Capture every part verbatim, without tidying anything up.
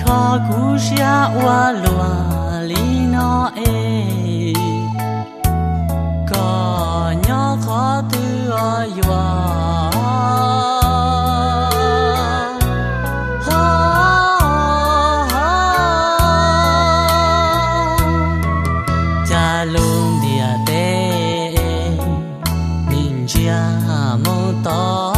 khó cú xia qua lúa lý nó ê có nhớ khó tư ở dọa cha luôn địa tê nhìn chia mong to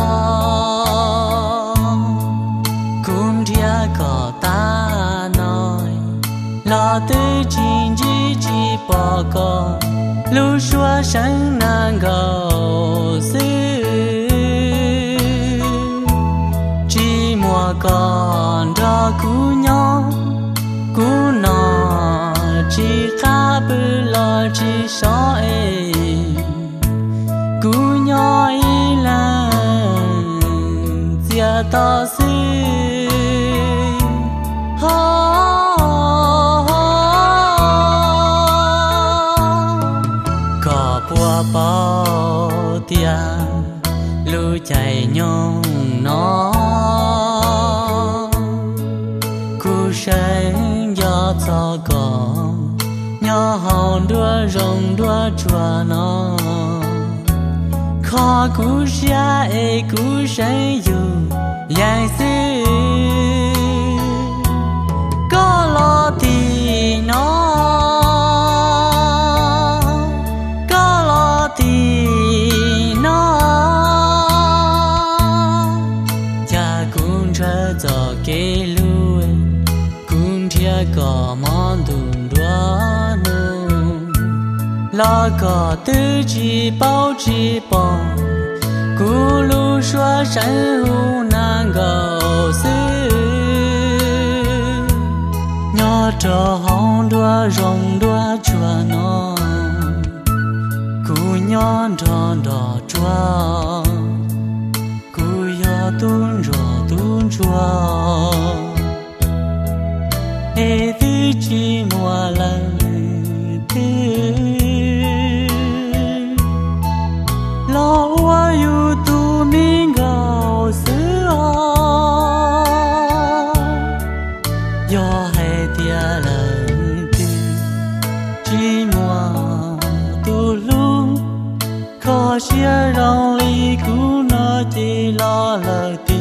cũng chia có ta nói lo tư chính chỉ chỉ bỏ có lưu xóa sáng nàng cầu xứ chỉ mùa còn cho cú nhau cú nọ chỉ khá bự lo chỉ sợ ấy cú nhỏ ý là chia to xứ bao tia lưu chạy nhung nó cú sáng gió gió có nhỏ hòn đua rồng đua chua nó khó cú xa ê cú sáng dù dài xứ có lo thì nó thì nó cha cũng trở cho cái lúa cũng chia có món đun đua nung lo có tư chỉ bao chỉ bỏ cú lúa xóa sáng hu nàng cầu xứ nhỏ cho hòn đua rồng đua chua nó cú nhon tròn đỏ chua cú yo tun rò tun chua ê tư chỉ mùa lần tư lo qua yu tu mình gạo xứ yo hay tia lần tư chỉ mùa tu lu khó chia rong ly cú nó chỉ lo lời